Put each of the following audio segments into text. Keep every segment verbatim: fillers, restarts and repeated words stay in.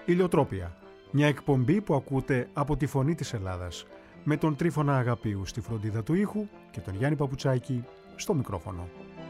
Ηλιοτρόπια, μια εκπομπή που ακούτε από τη Φωνή της Ελλάδας, με τον Τρίφωνα Αγαπίου στη φροντίδα του ήχου και τον Γιάννη Παπουτσάκη στο μικρόφωνο.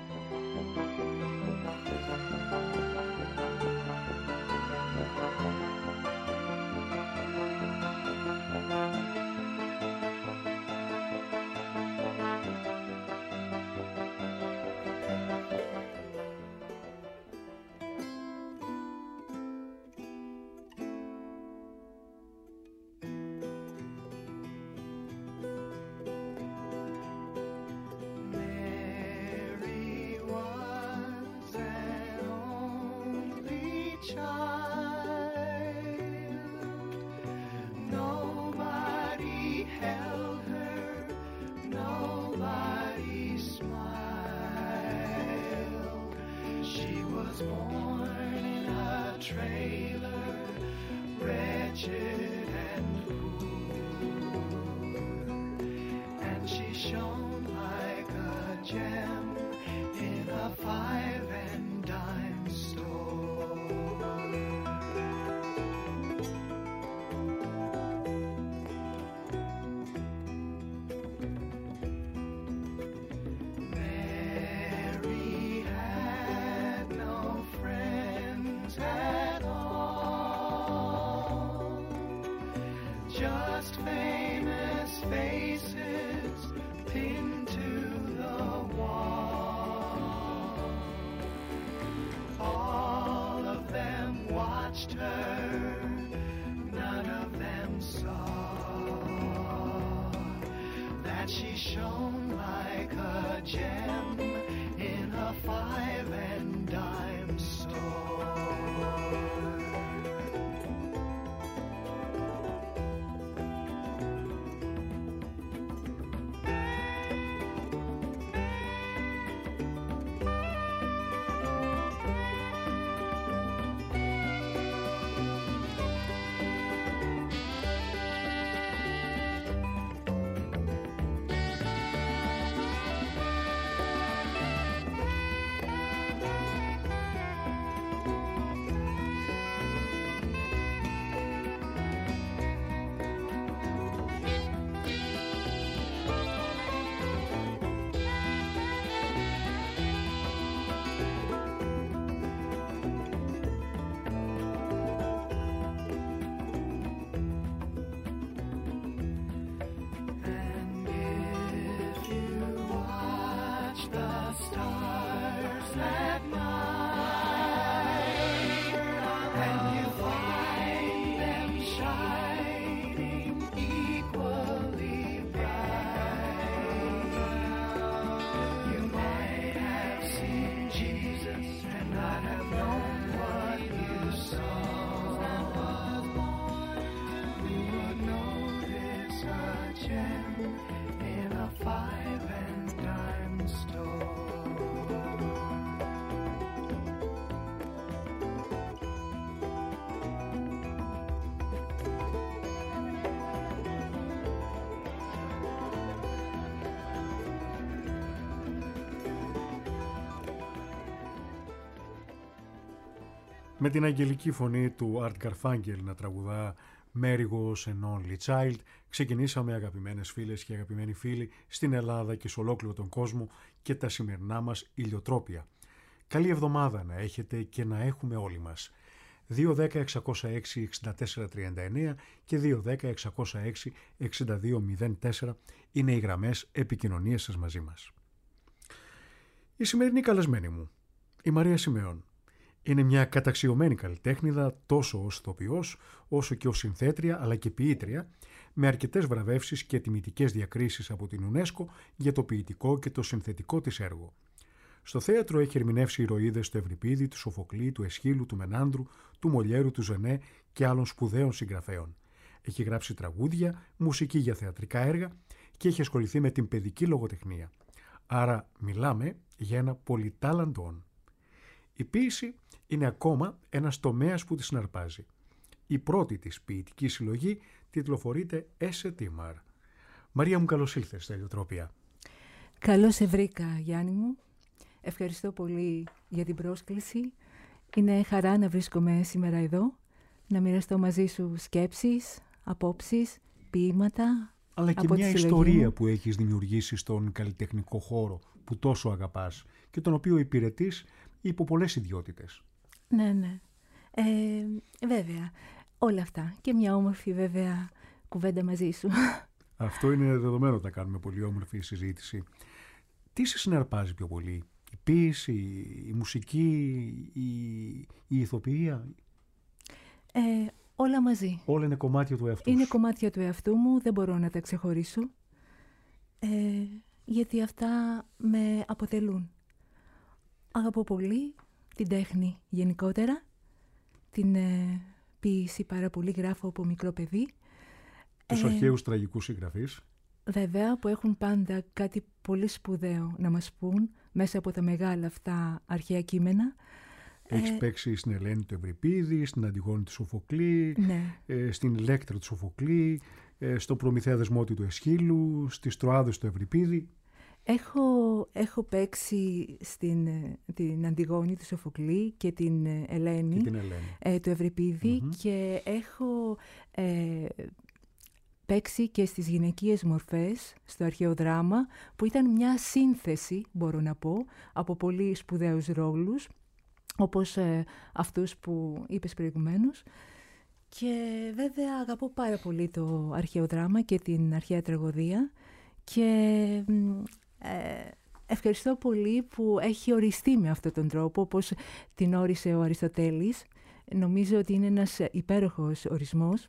Με την αγγελική φωνή του Art Garfunkel να τραγουδά Mary Was an Only Child, ξεκινήσαμε, αγαπημένες φίλες και αγαπημένοι φίλοι, στην Ελλάδα και σε ολόκληρο τον κόσμο και τα σημερινά μας ηλιοτρόπια. Καλή εβδομάδα να έχετε και να έχουμε όλοι μας. δύο δέκα εξακόσια έξι εξήντα τέσσερα τριάντα εννέα και δύο δέκα εξακόσια έξι εξήντα δύο μηδέν τέσσερα είναι οι γραμμές επικοινωνίας σας μαζί μας. Η σημερινή καλεσμένη μου, η Μαρία Σιμεών, είναι μια καταξιωμένη καλλιτέχνηδα τόσο ως ηθοποιός όσο και ως συνθέτρια αλλά και ποιήτρια, με αρκετές βραβεύσεις και τιμητικές διακρίσεις από την UNESCO για το ποιητικό και το συνθετικό της έργο. Στο θέατρο έχει ερμηνεύσει ηρωίδες του Ευρυπίδη, του Σοφοκλή, του Εσχύλου, του Μενάνδρου, του Μολιέρου, του Ζενέ και άλλων σπουδαίων συγγραφέων. Έχει γράψει τραγούδια, μουσική για θεατρικά έργα και έχει ασχοληθεί με την παιδική λογοτεχνία. Άρα μιλάμε για ένα πολυτάλαντον. Η ποίηση είναι ακόμα ένας τομέας που τη συναρπάζει. Η πρώτη της ποιητική συλλογή τιτλοφορείται «Έσε Τίμαρ». Μαρία μου, καλώς ήλθες στα ηλιοτρόπια. Καλώς σε βρήκα, Γιάννη μου. Ευχαριστώ πολύ για την πρόσκληση. Είναι χαρά να βρίσκομαι σήμερα εδώ, να μοιραστώ μαζί σου σκέψεις, απόψεις, ποίηματα. Αλλά και μια ιστορία που έχεις δημιουργήσει στον καλλιτεχνικό χώρο που τόσο αγαπάς και τον οποίο υπηρετείς υπό πολλές ιδιότητες. Ναι, ναι. Ε, βέβαια. Όλα αυτά. Και μια όμορφη βέβαια κουβέντα μαζί σου. Αυτό είναι δεδομένο ότι θα κάνουμε πολύ όμορφη συζήτηση. Τι σε συναρπάζει πιο πολύ, η ποίηση, η μουσική, η, η ηθοποιία? Ε, όλα μαζί. Όλα είναι κομμάτια του εαυτού. Είναι κομμάτια του εαυτού μου, δεν μπορώ να τα ξεχωρίσω. Ε, γιατί αυτά με αποτελούν. Αγαπώ πολύ την τέχνη γενικότερα, την ε, ποίηση πάρα πολύ, γράφω από μικρό παιδί. Τους ε, αρχαίους τραγικούς συγγραφείς. Βέβαια, που έχουν πάντα κάτι πολύ σπουδαίο να μας πούν μέσα από τα μεγάλα αυτά αρχαία κείμενα. Έχεις ε, παίξει στην Ελένη του Ευρυπίδη, στην Αντιγόνη του Σοφοκλή, ναι. ε, στην Ηλέκτρα του Σοφοκλή, ε, στο Προμηθέα Δεσμότη του Εσχύλου, στις Τροάδες του Ευρυπίδη. Έχω, έχω παίξει στην την Αντιγόνη του Σοφοκλή και την Ελένη, και την Ελένη. Ε, του Ευρυπίδη Mm-hmm. και έχω ε, παίξει και στις γυναικείες μορφές, στο αρχαίο δράμα, που ήταν μια σύνθεση, μπορώ να πω, από πολύ σπουδαίους ρόλους, όπως ε, αυτούς που είπες προηγουμένως. Και βέβαια αγαπώ πάρα πολύ το αρχαίο δράμα και την αρχαία τραγωδία και ε, ευχαριστώ πολύ που έχει οριστεί με αυτόν τον τρόπο, όπως την όρισε ο Αριστοτέλης. Νομίζω ότι είναι ένας υπέροχος ορισμός.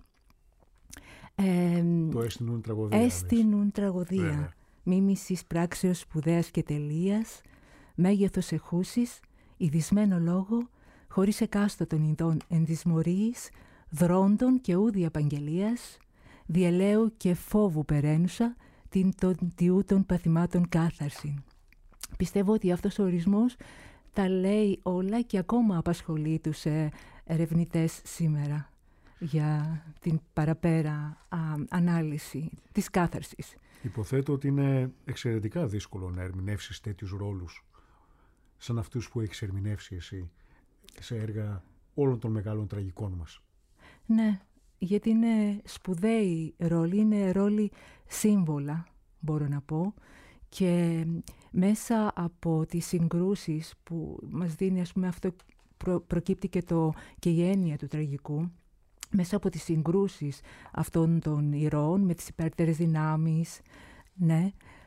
Ε, το έστεινουν τραγωδία. Έστεινουν τραγωδία. Βέβαια. Μίμησης πράξεως σπουδαίας και τελείας, μέγεθος εχούσης, ειδισμένο λόγο, χωρίς εκάστοτον ειδών ενδυσμορείς, δρόντων και ούδη απαγγελίας, διελαίου και φόβου περαίνουσα, την των τιούτων παθημάτων κάθαρσιν. Πιστεύω ότι αυτός ο ορισμός τα λέει όλα και ακόμα απασχολεί τους ε, ερευνητές σήμερα για την παραπέρα α, ανάλυση της κάθαρσης. Υποθέτω ότι είναι εξαιρετικά δύσκολο να ερμηνεύσεις τέτοιους ρόλους σαν αυτούς που έχεις ερμηνεύσει εσύ σε έργα όλων των μεγάλων τραγικών μας. Ναι, γιατί είναι σπουδαίοι ρόλοι, είναι ρόλοι σύμβολα, μπορώ να πω, και μέσα από τις συγκρούσεις που μας δίνει, ας πούμε, αυτό προ, προκύπτει και, το, και η έννοια του τραγικού, μέσα από τις συγκρούσεις αυτών των ηρώων, με τις υπέρτερες δυνάμεις, ναι,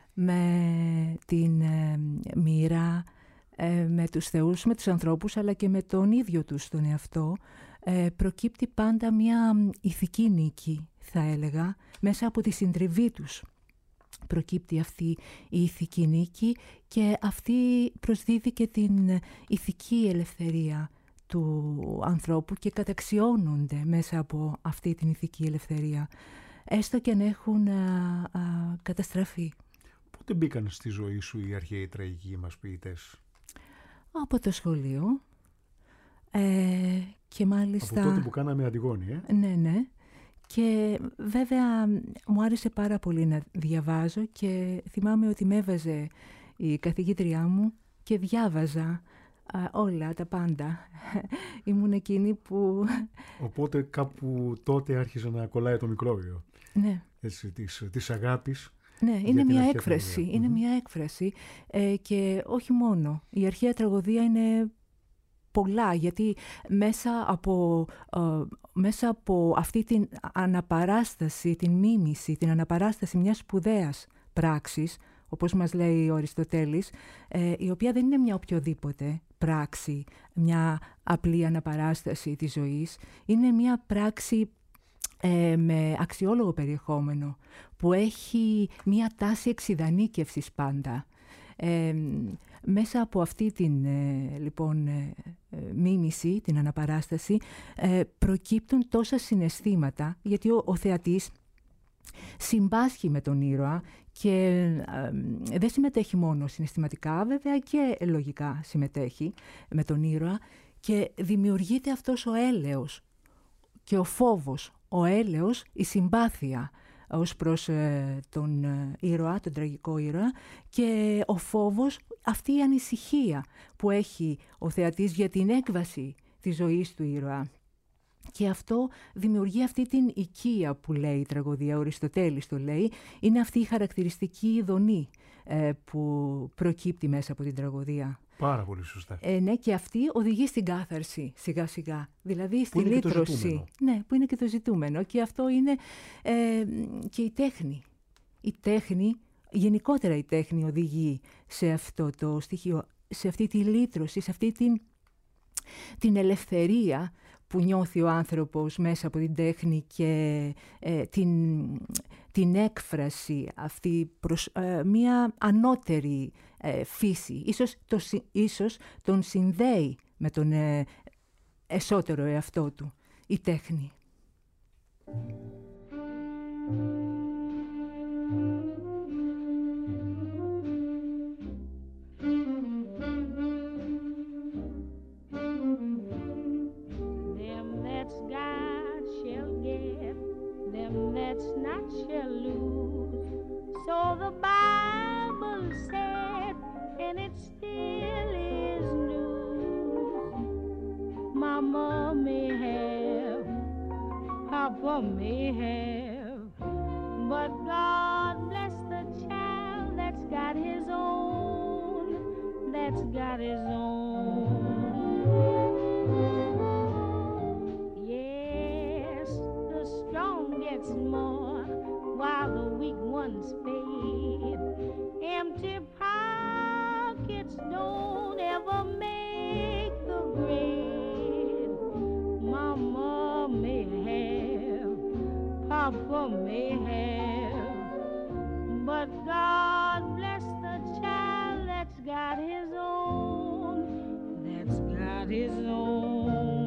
με την ε, μοίρα, ε, με τους θεούς, με τους ανθρώπους, αλλά και με τον ίδιο τους τον εαυτό, ε, προκύπτει πάντα μια ηθική νίκη, θα έλεγα, μέσα από τη συντριβή τους. Προκύπτει αυτή η ηθική νίκη και αυτή προσδίδει και την ηθική ελευθερία του ανθρώπου και καταξιώνονται μέσα από αυτή την ηθική ελευθερία, έστω και αν έχουν α, α, καταστραφεί. Πότε μπήκαν στη ζωή σου οι αρχαίοι τραγικοί μας ποιητές? Από το σχολείο ε, και μάλιστα... Από τότε που κάναμε Αντιγόνη, ε? Ναι, ναι. Και βέβαια μου άρεσε πάρα πολύ να διαβάζω και θυμάμαι ότι με έβαζε η καθηγήτριά μου και διάβαζα α, όλα, τα πάντα. Ήμουν εκείνη που... Οπότε κάπου τότε άρχισε να κολλάει το μικρόβιο. Ναι. Έτσι, της, της αγάπης. Ναι, είναι μια έκφραση. Είναι mm-hmm. μια έκφραση ε, και όχι μόνο. Η αρχαία τραγωδία είναι πολλά, γιατί μέσα από, ε, μέσα από αυτή την αναπαράσταση, την μίμηση, την αναπαράσταση μιας σπουδαίας πράξης, όπως μας λέει ο Αριστοτέλης, ε, η οποία δεν είναι μια οποιοδήποτε πράξη, μια απλή αναπαράσταση της ζωής, είναι μια πράξη ε, με αξιόλογο περιεχόμενο, που έχει μια τάση εξιδανίκευσης πάντα. Ε, μέσα από αυτή την ε, λοιπόν ε, μίμηση, την αναπαράσταση, ε, προκύπτουν τόσα συναισθήματα, γιατί ο, ο θεατής συμπάσχει με τον ήρωα και ε, δεν συμμετέχει μόνο συναισθηματικά, βέβαια και λογικά συμμετέχει με τον ήρωα και δημιουργείται αυτός ο έλεος και ο φόβος, ο έλεος, η συμπάθεια ως προς ε, τον ε, ήρωα, τον τραγικό ήρωα, και ο φόβος, αυτή η ανησυχία που έχει ο θεατής για την έκβαση της ζωής του ήρωα. και αυτό δημιουργεί αυτή την οικία που λέει η τραγωδία, ο Αριστοτέλης το λέει, είναι αυτή η χαρακτηριστική ειδονή ε, που προκύπτει μέσα από την τραγωδία. Πάρα πολύ σωστά. Ε, ναι, και αυτή οδηγεί στην κάθαρση σιγά σιγά, δηλαδή στη που λύτρωση. Ναι, που είναι και το ζητούμενο. Και αυτό είναι ε, και η τέχνη. Η τέχνη, γενικότερα η τέχνη οδηγεί σε αυτό το στοιχείο, σε αυτή τη λύτρωση, σε αυτή την, την ελευθερία που νιώθει ο άνθρωπος μέσα από την τέχνη και ε, την, την έκφραση αυτή προς ε, μία ανώτερη ε, φύση. Ίσως, το, ίσως τον συνδέει με τον ε, εσωτερό εαυτό του, η τέχνη. That's not shall lose. So the Bible said, and it still is news. Mama may have, Papa may have, but God bless the child that's got his own, that's got his own. Gets more while the weak ones fade. Empty pockets don't ever make the grade. Mama may have, Papa may have, but God bless the child that's got his own, that's got his own.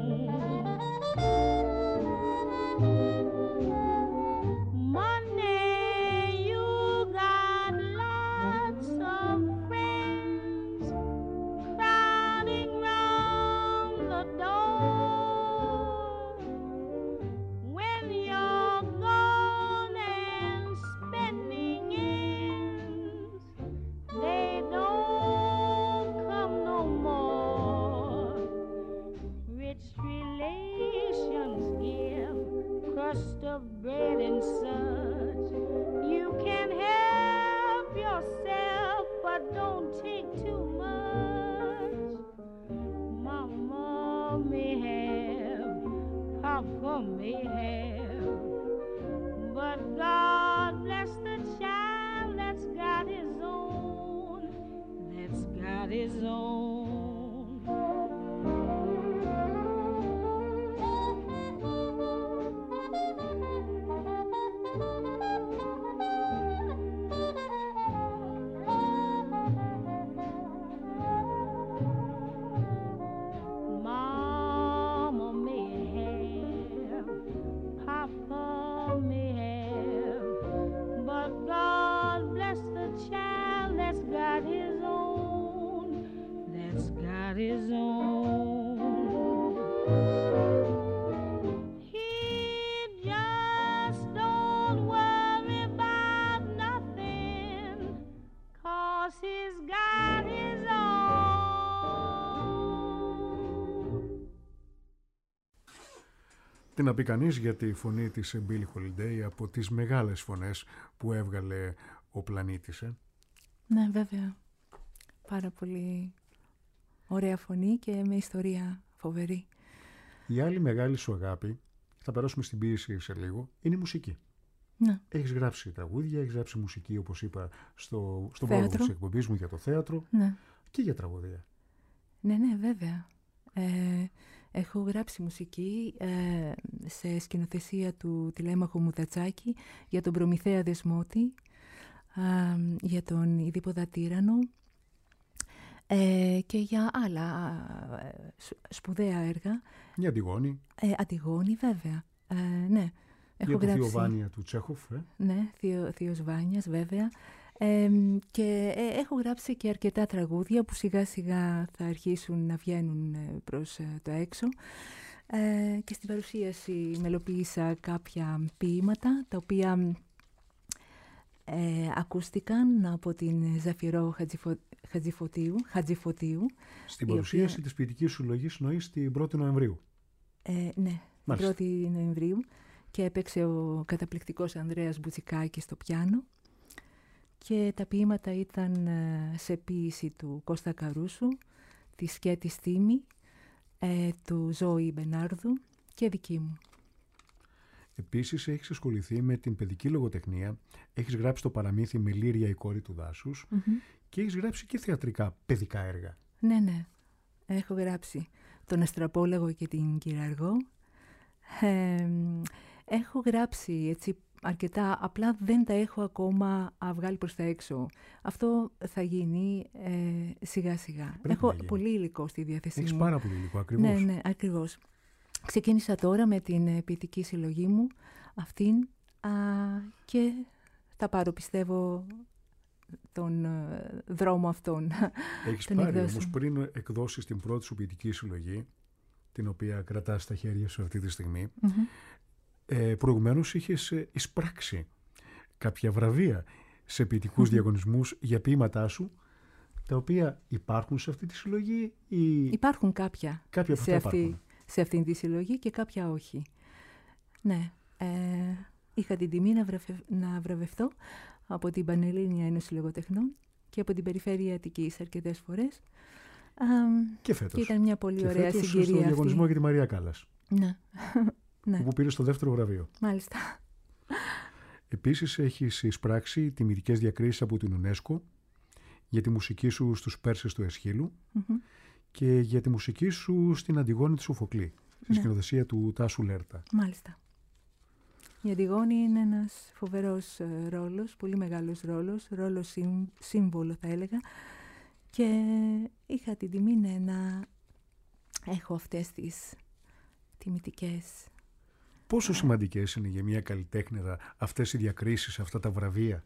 Bread and such, you can help yourself, but don't take too much. Mama may have, Papa may have, but God bless the child that's got his own, that's got his own. His own. He just don't worry about nothing, 'cause he's got his own. Τι να πει κανείς για τη φωνή της Billie Holiday, από τις μεγάλες φωνές που έβγαλε ο πλανήτης, ε? Ναι, βέβαια. Πάρα πολύ ωραία φωνή και με ιστορία φοβερή. Η άλλη μεγάλη σου αγάπη, θα περάσουμε στην ποίηση σε λίγο, είναι η μουσική. Ναι. Έχεις γράψει τραγούδια, έχεις γράψει μουσική, όπως είπα, στο, στον πρόλογο της εκπομπής μου για το θέατρο, ναι, και για τραγωδία. Ναι, ναι, βέβαια. Ε, έχω γράψει μουσική ε, σε σκηνοθεσία του Τηλέμαχου Μουδατσάκη για τον Προμηθέα Δεσμότη, ε, για τον Ιδίποδα Τύρανο, Ε, και για άλλα ε, σπουδαία έργα. Η Αντιγόνη. Ε, Αντιγόνη, βέβαια. Ε, ναι. Έχω για το γράψει... Θείο Βάνια του Τσέχοφ. Ε. Ναι, θείο, Θείος Βάνιας, βέβαια. Ε, και ε, έχω γράψει και αρκετά τραγούδια που σιγά σιγά θα αρχίσουν να βγαίνουν προς ε, το έξω. Ε, και στην παρουσίαση μελοποίησα κάποια ποίηματα, τα οποία ε, ακούστηκαν από την Ζαφυρό Χατζηφω... Χατζηφωτίου, Χατζηφωτίου. Στην παρουσίαση οποία... της ποιητικής συλλογής Νοής την πρώτη Νοεμβρίου. Ε, ναι. πρώτη Νοεμβρίου, και έπαιξε ο καταπληκτικός Ανδρέας Μπουτσικάκης στο πιάνο, και τα ποίηματα ήταν σε ποίηση του Κώστα Καρούσου, της Σκέτη Στήμη, ε, του Ζώη Μπενάρδου και δική μου. Επίσης έχεις ασχοληθεί με την παιδική λογοτεχνία, έχεις γράψει το παραμύθι «Μελήρια η κόρη του δάσους» mm-hmm. και έχεις γράψει και θεατρικά παιδικά έργα. Ναι, ναι. Έχω γράψει τον Αστραπόλαγο και την Κυραργό. Ε, έχω γράψει έτσι αρκετά, απλά δεν τα έχω ακόμα βγάλει προς τα έξω. Αυτό θα γίνει ε, σιγά σιγά. Πρέπει έχω πολύ υλικό στη διάθεσή Έχεις μου. πάρα πολύ υλικό, ακριβώς. Ναι, ναι, ακριβώς. Ξεκίνησα τώρα με την ποιητική συλλογή μου, αυτήν, α, και θα πάρω, πιστεύω, τον ε, δρόμο αυτόν. Έχεις πάρει όμως πριν εκδώσεις την πρώτη σου ποιητική συλλογή, την οποία κρατάς στα χέρια σου αυτή τη στιγμή, mm-hmm. ε, προηγουμένως είχες εισπράξει κάποια βραβεία σε ποιητικούς mm-hmm. διαγωνισμούς για ποίηματά σου, τα οποία υπάρχουν σε αυτή τη συλλογή ή... Υπάρχουν κάποια, κάποια σε, αυτή, σε αυτή τη συλλογή και κάποια όχι. Ναι, ε, είχα την τιμή να, βραβευ, να βραβευτώ από την Πανελλήνια Ένωση Λογοτεχνών και από την Περιφέρεια Αττικής αρκετές φορές. Και φέτος. Και ήταν μια πολύ και ωραία φέτος συγκυρία στο διαγωνισμό αυτή. για τη Μαρία Κάλλας. Ναι. ναι. Που πήρε στο δεύτερο βραβείο. Μάλιστα. Επίσης έχεις εισπράξει τιμητικές διακρίσεις από την UNESCO για τη μουσική σου στους Πέρσες του Εσχύλου mm-hmm. και για τη μουσική σου στην Αντιγόνη του Σοφοκλή, στη ναι. σκηνοθεσία του Τάσου Λέρτα. Μάλιστα. Η Αντιγόνη είναι ένας φοβερός ρόλος, πολύ μεγάλος ρόλος, ρόλος σύμβολο θα έλεγα, και είχα την τιμή ναι, να έχω αυτές τις τιμητικές. Πόσο σημαντικές είναι για μια καλλιτέχνηδα αυτές οι διακρίσεις, αυτά τα βραβεία?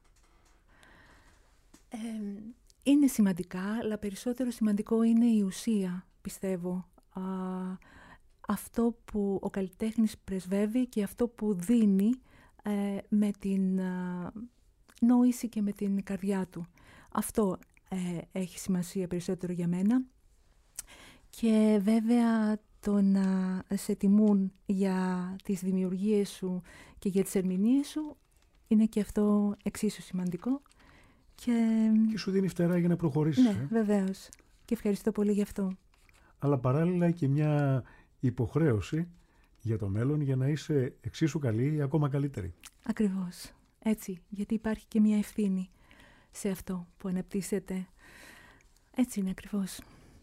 Ε, είναι σημαντικά, αλλά περισσότερο σημαντικό είναι η ουσία, πιστεύω. Α, αυτό που ο καλλιτέχνης πρεσβεύει και αυτό που δίνει ε, με την α, νόηση και με την καρδιά του. Αυτό ε, έχει σημασία περισσότερο για μένα. Και βέβαια το να σε τιμούν για τις δημιουργίες σου και για τις ερμηνείες σου είναι και αυτό εξίσου σημαντικό. Και, και σου δίνει φτερά για να προχωρήσεις. Ναι, ε? βεβαίως. Και ευχαριστώ πολύ γι' αυτό. Αλλά παράλληλα και μια υποχρέωση για το μέλλον για να είσαι εξίσου καλή ή ακόμα καλύτερη. Ακριβώς. Έτσι. Γιατί υπάρχει και μια ευθύνη σε αυτό που αναπτύσσεται. Έτσι είναι ακριβώς.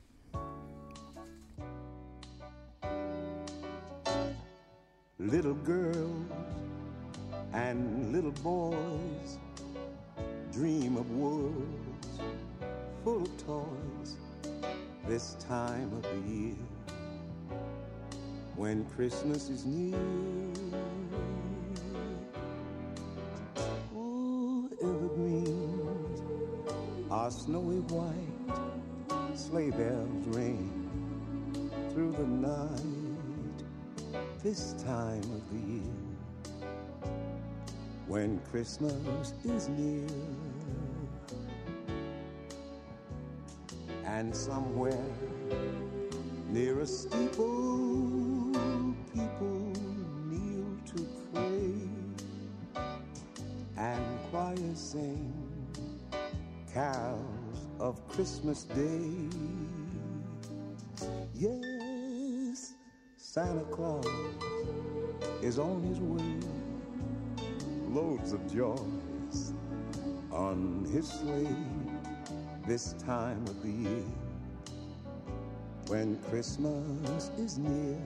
Little girls and little boys dream of worlds full of toys this time of the year when Christmas is near. Oh, evergreens are snowy white, sleigh bells ring through the night this time of the year when Christmas is near. And somewhere near a steeple people kneel to pray and choirs sing carols of Christmas Day. Yes, Santa Claus is on his way, loads of joys on his sleigh this time of the year when Christmas is near.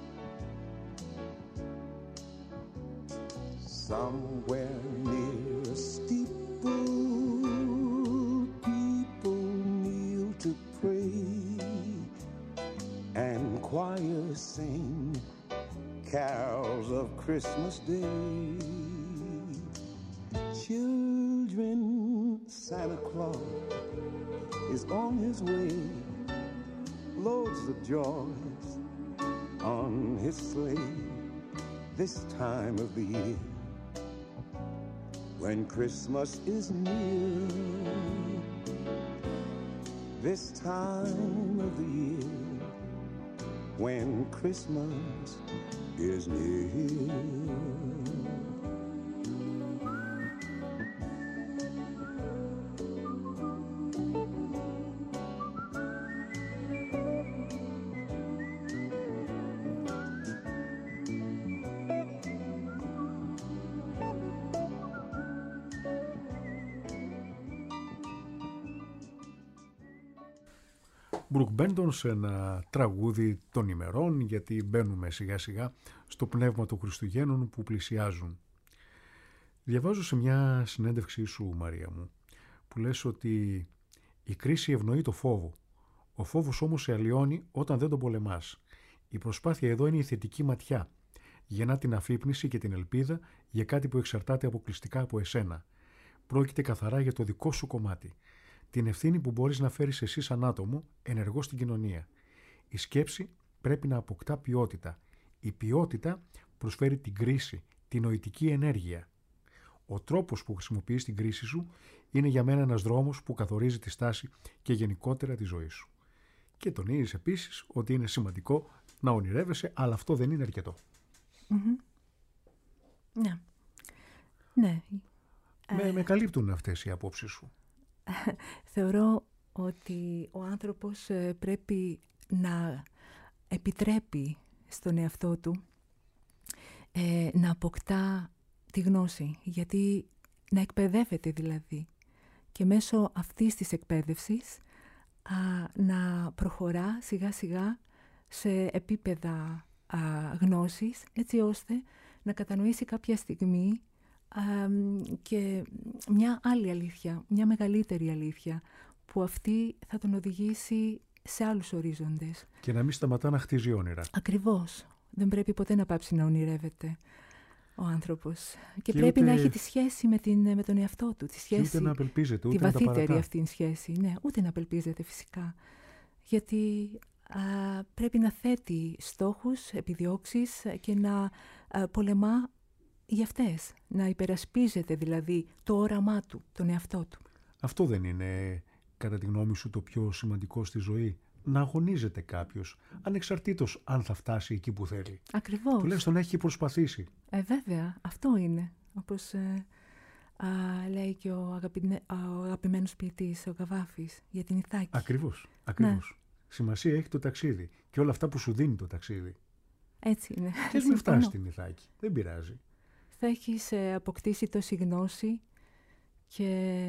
Somewhere near a steeple people kneel to pray and choirs sing carols of Christmas Day. Children, Santa Claus is on his way, loads of joys on his sleigh this time of the year when Christmas is near. This time of the year when Christmas is near. Μπρουκ Μπέντον σε ένα τραγούδι των ημερών, γιατί μπαίνουμε σιγά σιγά στο πνεύμα των Χριστουγέννων που πλησιάζουν. Διαβάζω σε μια συνέντευξή σου, Μαρία μου, που λες ότι η κρίση ευνοεί το φόβο. Ο φόβος όμως σε αλλοιώνει όταν δεν τον πολεμάς. Η προσπάθεια εδώ είναι η θετική ματιά. Γεννά την αφύπνιση και την ελπίδα για κάτι που εξαρτάται αποκλειστικά από εσένα. Πρόκειται καθαρά για το δικό σου κομμάτι. Την ευθύνη που μπορείς να φέρεις εσύ σαν άτομο ενεργό στην κοινωνία. Η σκέψη πρέπει να αποκτά ποιότητα. Η ποιότητα προσφέρει την κρίση, την νοητική ενέργεια. Ο τρόπος που χρησιμοποιείς την κρίση σου είναι για μένα ένας δρόμος που καθορίζει τη στάση και γενικότερα τη ζωή σου. Και τονίζεις επίσης ότι είναι σημαντικό να ονειρεύεσαι, αλλά αυτό δεν είναι αρκετό. Mm-hmm. Ναι. Ναι. Με, ε... με καλύπτουν αυτές οι απόψεις σου. Θεωρώ ότι ο άνθρωπος πρέπει να επιτρέπει στον εαυτό του ε, να αποκτά τη γνώση, γιατί να εκπαιδεύεται δηλαδή και μέσω αυτής της εκπαίδευσης α, να προχωρά σιγά σιγά σε επίπεδα α, γνώσης, έτσι ώστε να κατανοήσει κάποια στιγμή Uh, και μια άλλη αλήθεια, μια μεγαλύτερη αλήθεια, που αυτή θα τον οδηγήσει σε άλλους ορίζοντες. Και να μην σταματά να χτίζει όνειρα. Ακριβώς. Δεν πρέπει ποτέ να πάψει να ονειρεύεται ο άνθρωπος. Και, και πρέπει ούτε... να έχει τη σχέση με, την, με τον εαυτό του. Τη σχέση, ούτε να απελπίζεται, ούτε τη να τα βαθύτερη αυτή σχέση. Ναι, ούτε να απελπίζεται φυσικά. Γιατί α, πρέπει να θέτει στόχους, επιδιώξεις και να α, πολεμά για αυτές, να υπερασπίζεται δηλαδή το όραμά του, τον εαυτό του. Αυτό δεν είναι, κατά τη γνώμη σου, το πιο σημαντικό στη ζωή? Να αγωνίζεται κάποιος, ανεξαρτήτως αν θα φτάσει εκεί που θέλει. Ακριβώς. Τουλάχιστον έχει προσπαθήσει. Ε, βέβαια, αυτό είναι. Όπως ε, α, λέει και ο, αγαπηνε, ο αγαπημένος ποιητής, ο Καβάφης, για την Ιθάκη. Ακριβώς, ακριβώς. Ναι. Σημασία έχει το ταξίδι και όλα αυτά που σου δίνει το ταξίδι. Έτσι είναι. Και μην φτάσει στην Ιθάκη, δεν πειράζει. Θα έχεις ε, αποκτήσει τόση γνώση και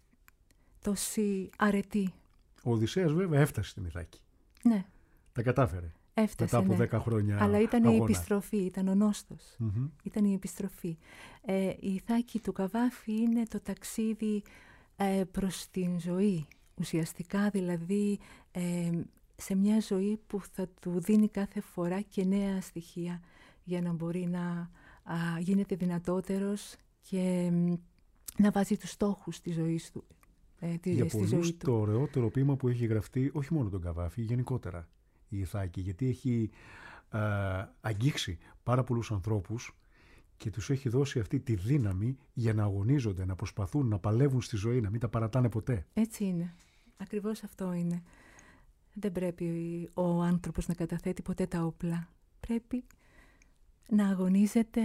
τόση αρετή. Ο Οδυσσέας βέβαια έφτασε στην Ιθάκη. Ναι. Τα κατάφερε. Έφτασε, μετά από ναι. δέκα χρόνια Αλλά ήταν αγώνα. η επιστροφή, ήταν ο νόστος. Mm-hmm. Ήταν η επιστροφή. Ε, η Ιθάκη του Καβάφη είναι το ταξίδι ε, προς την ζωή. Ουσιαστικά δηλαδή ε, σε μια ζωή που θα του δίνει κάθε φορά και νέα στοιχεία για να μπορεί να α, γίνεται δυνατότερος και μ, να βάζει τους στόχους της ζωής του. Ε, τη, Για στη πολλούς ζωή του. το ωραιότερο ποίημα που έχει γραφτεί, όχι μόνο τον Καβάφη, γενικότερα η Ιθάκη, γιατί έχει α, αγγίξει πάρα πολλούς ανθρώπους και τους έχει δώσει αυτή τη δύναμη για να αγωνίζονται, να προσπαθούν, να παλεύουν στη ζωή, να μην τα παρατάνε ποτέ. Έτσι είναι. Ακριβώς αυτό είναι. Δεν πρέπει ο άνθρωπος να καταθέτει ποτέ τα όπλα. Πρέπει να αγωνίζεται,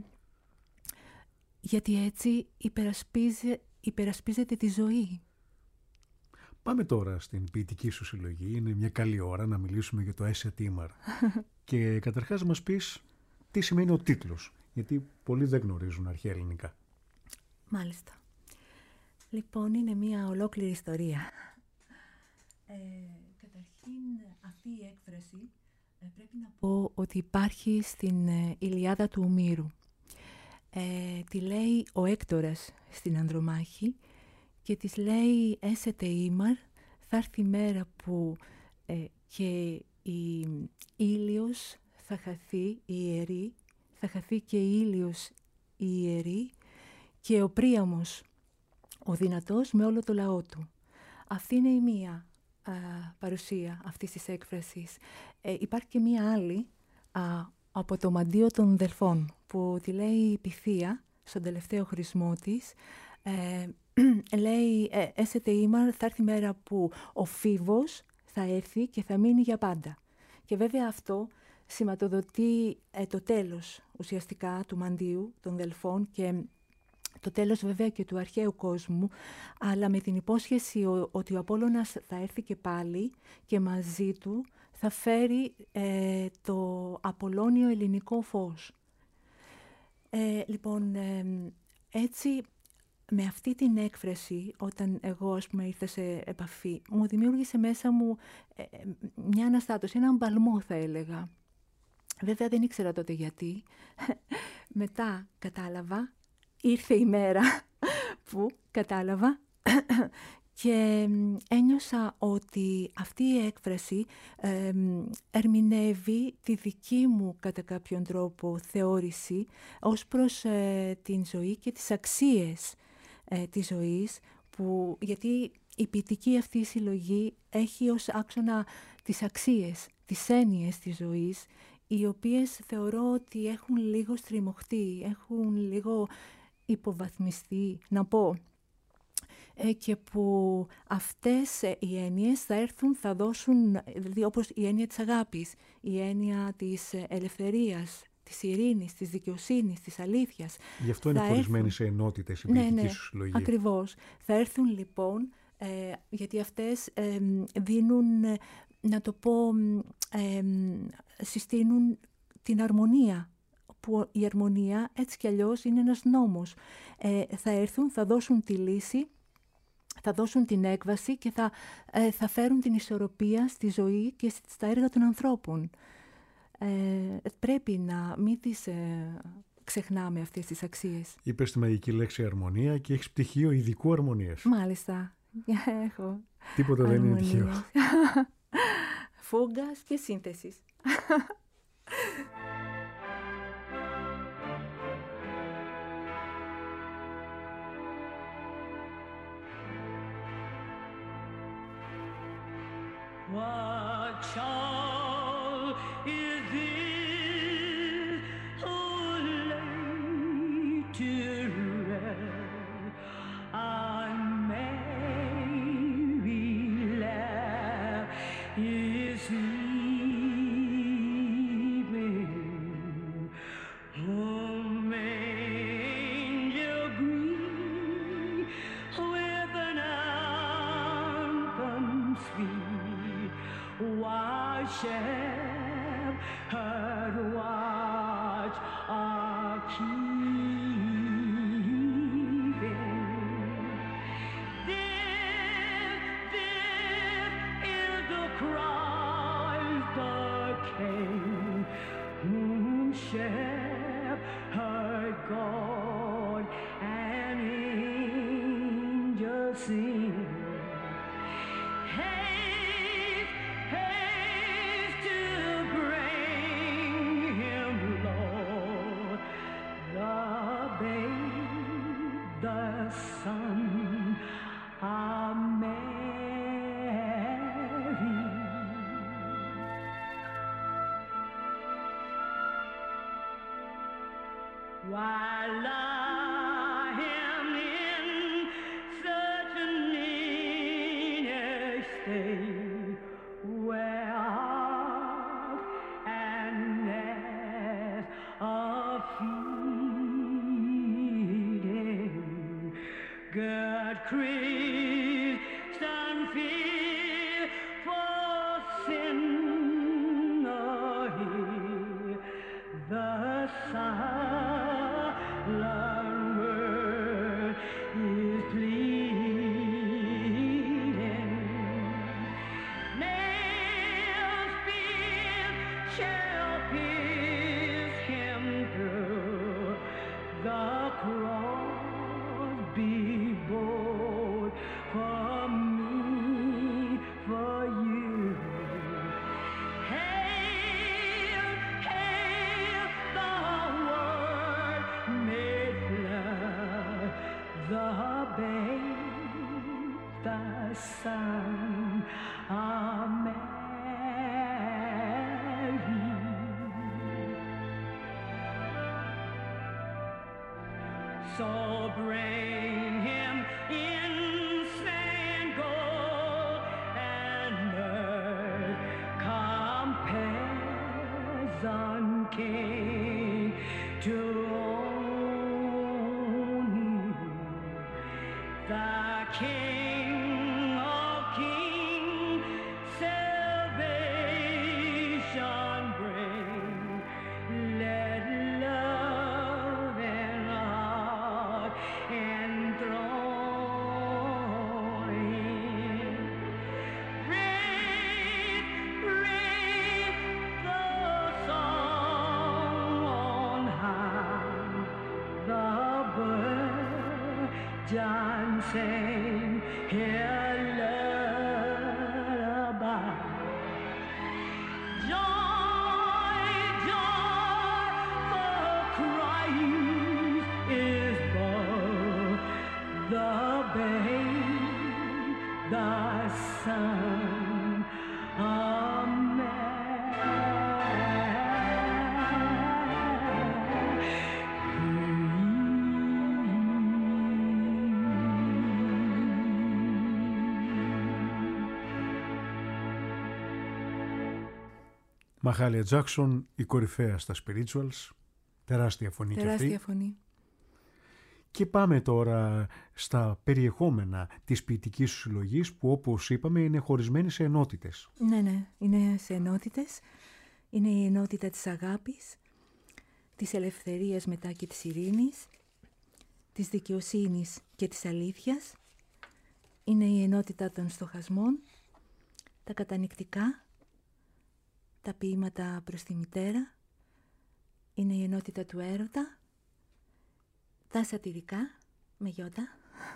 γιατί έτσι υπερασπίζε, υπερασπίζεται τη ζωή. Πάμε τώρα στην ποιητική σου συλλογή. Είναι μια καλή ώρα να μιλήσουμε για το Έσε Τίμαρ. Και καταρχάς μας πεις τι σημαίνει ο τίτλος, γιατί πολλοί δεν γνωρίζουν αρχαία ελληνικά. Μάλιστα. Λοιπόν, είναι μια ολόκληρη ιστορία. Ε, καταρχήν, αυτή η έκφραση ε, πρέπει να πω ότι υπάρχει στην ε, Ιλιάδα του Ομήρου. Ε, τη λέει ο Έκτορας στην Ανδρομάχη και της λέει «Έσε Τίμαρ, θα έρθει η μέρα που ε, και η ήλιος θα χαθεί, η ιερή, θα χαθεί και η ήλιος η ιερή και ο Πρίαμος, ο δυνατός με όλο το λαό του». Αυτή είναι η μία α, παρουσία αυτής της έκφρασης. Ε, υπάρχει και μία άλλη α, από το Μαντίο των Δελφών που τη λέει η Πυθία στον τελευταίο χρησμό της. Ε, λέει «Έσε Τίμαρ, θα έρθει η μέρα που ο Φίβος θα έρθει και θα μείνει για πάντα Και βέβαια αυτό σηματοδοτεί ε, το τέλος ουσιαστικά του μαντίου των Δελφών και το τέλος βέβαια και του αρχαίου κόσμου, αλλά με την υπόσχεση ο, ότι ο Απόλλωνας θα έρθει και πάλι και μαζί του θα φέρει ε, το Απολλώνιο ελληνικό φως. Ε, λοιπόν, ε, έτσι με αυτή την έκφραση, όταν εγώ ας πούμε ήρθα σε επαφή, μου δημιούργησε μέσα μου ε, μια αναστάτωση, έναν παλμό θα έλεγα. Βέβαια δεν ήξερα τότε γιατί. Μετά κατάλαβα, ήρθε η μέρα που κατάλαβα και ένιωσα ότι αυτή η έκφραση ε, ερμηνεύει τη δική μου κατά κάποιον τρόπο θεώρηση ως προς ε, την ζωή και τις αξίες ε, της ζωής, που, γιατί η ποιητική αυτή συλλογή έχει ως άξονα τις αξίες, τις έννοιες της ζωής, οι οποίες θεωρώ ότι έχουν λίγο στριμωχτεί, έχουν λίγο υποβαθμιστεί, να πω, ε, και που αυτές οι έννοιες θα έρθουν, θα δώσουν, δηλαδή όπως η έννοια της αγάπης, η έννοια της ελευθερίας, της ειρήνης, της δικαιοσύνης, της αλήθειας. Γι' αυτό είναι χωρισμένοι σε ενότητες η ποιητική, ναι, ναι, σου συλλογή. Ακριβώς. Θα έρθουν λοιπόν, ε, γιατί αυτές ε, δίνουν, να το πω, ε, συστήνουν την αρμονία, που η αρμονία έτσι κι αλλιώς είναι ένας νόμος. Ε, θα έρθουν, θα δώσουν τη λύση, θα δώσουν την έκβαση και θα, ε, θα φέρουν την ισορροπία στη ζωή και στα έργα των ανθρώπων. Ε, πρέπει να μην τις ε, ξεχνάμε αυτές τις αξίες. Είπες τη μαγική λέξη αρμονία και έχεις πτυχίο ειδικού αρμονίας. Μάλιστα. Έχω. Τίποτα δεν είναι τυχαίο. Φούγκας και σύνθεσης. What child is this who lay to rest on Mary lap is sleeping, whom angel greet with an anthem sweet. Why shepherd watch are keeping? This, this is the Christ the King, whom shepherd God and angels sing. Son of Mary. While I am in such a near state, whereof and death of feeding, God Christian fear for sin, the silent word is pleading. Nails pierced shall pierce him through, the cross be born for me, for you. Hail, hail, the Word made flesh, the babe, the Son of Mary. So bring him incense, gold and myrrh, compare Son came to own you, the King of Kings, salvation bring. Let love and heart enthrone him. Raise, raise the song on high, the virgin sang her lullaby. Joy, joy, for Christ is born, the babe, the Son of Μαχάλια Τζάκσον, η κορυφαία στα spirituals, τεράστια φωνή Τεράστια και αυτή. φωνή. Και πάμε τώρα στα περιεχόμενα της ποιητικής σου συλλογής που, όπως είπαμε, είναι χωρισμένη σε ενότητες. Ναι, ναι, είναι σε ενότητες. Είναι η ενότητα της αγάπης, της ελευθερίας μετά και της ειρήνης, της δικαιοσύνης και της αλήθειας. Είναι η ενότητα των στοχασμών, τα κατανυκτικά, τα ποίηματα προς τη μητέρα. Είναι η ενότητα του έρωτα, τα σατυρικά, με γιώτα,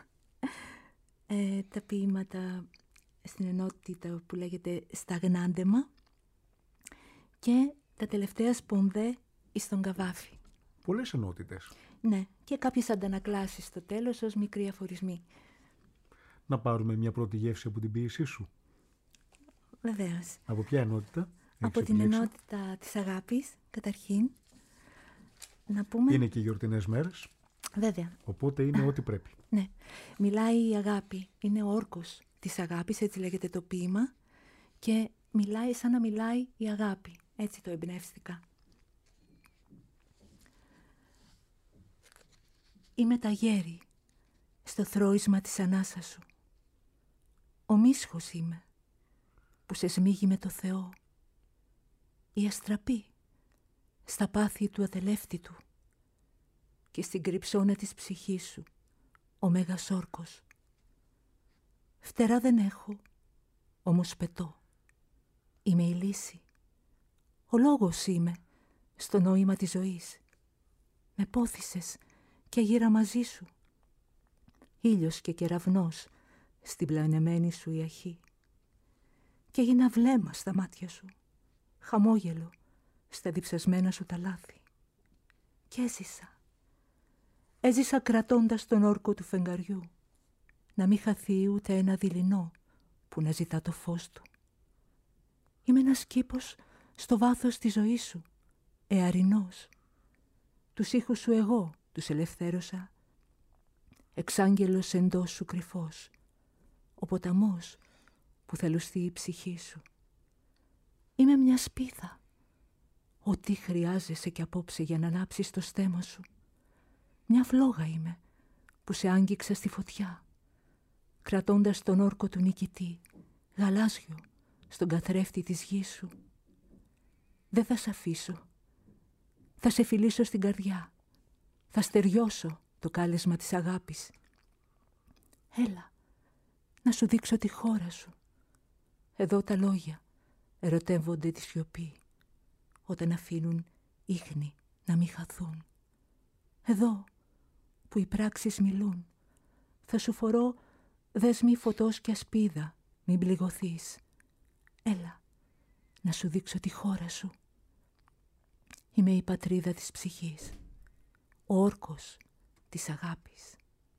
ε, τα ποίηματα στην ενότητα που λέγεται σταγνάντεμα και τα τελευταία σπονδέ εις τον καβάφι. Πολλές ενότητες. Ναι, και κάποιες αντανακλάσεις στο τέλος ως μικροί αφορισμοί. Να πάρουμε μια πρώτη γεύση από την ποίησή σου. Βεβαίως. Από ποια ενότητα? Από έχεις την επιλέξει? ενότητα της αγάπης, καταρχήν, να πούμε... Είναι και γιορτινές μέρες, Βέβαια, οπότε είναι ό,τι πρέπει. ναι. Μιλάει η αγάπη. Είναι ο όρκος της αγάπης, έτσι λέγεται το ποίημα, και μιλάει σαν να μιλάει η αγάπη. Έτσι το εμπνεύστηκα. Είμαι τα γέρι στο θρώισμα της ανάσας σου. Ο μίσχος είμαι που σε σμίγει με το Θεό. Η αστραπή στα πάθη του ατελεύτητου και στην κρυψώνα της ψυχής σου ο μέγας όρκος. Φτερά δεν έχω, όμως πετώ. Είμαι η λύση. Ο λόγος είμαι στο νόημα της ζωής. Με πόθησες και γύρα μαζί σου. Ήλιος και κεραυνός στην πλανεμένη σου η αχή. Και έγινα βλέμμα στα μάτια σου. Χαμόγελο στα διψασμένα σου τα λάθη. Και έζησα. Έζησα κρατώντας τον όρκο του φεγγαριού. Να μην χαθεί ούτε ένα δειλινό που να ζητά το φως του. Είμαι ένας κήπος στο βάθος της ζωής σου, εαρινός. Τους ήχους σου εγώ τους ελευθέρωσα. Εξάγγελος εντός σου κρυφός, ο ποταμός που θα λουστεί η ψυχή σου. Είμαι μια σπίθα. Ό,τι χρειάζεσαι κι απόψε για να ανάψεις το στέμμα σου. Μια φλόγα είμαι που σε άγγιξα στη φωτιά, κρατώντας τον όρκο του νικητή, γαλάζιο, στον καθρέφτη της γης σου. Δεν θα σ' αφήσω. Θα σε φιλήσω στην καρδιά. Θα στεριώσω το κάλεσμα της αγάπης. Έλα, να σου δείξω τη χώρα σου. Εδώ τα λόγια ερωτεύονται τη σιωπή, όταν αφήνουν ίχνη να μην χαθούν. Εδώ που οι πράξεις μιλούν, θα σου φορώ δεσμοί φωτός και ασπίδα, μην πληγωθείς. Έλα, να σου δείξω τη χώρα σου. Είμαι η πατρίδα της ψυχής, ο όρκος της αγάπης.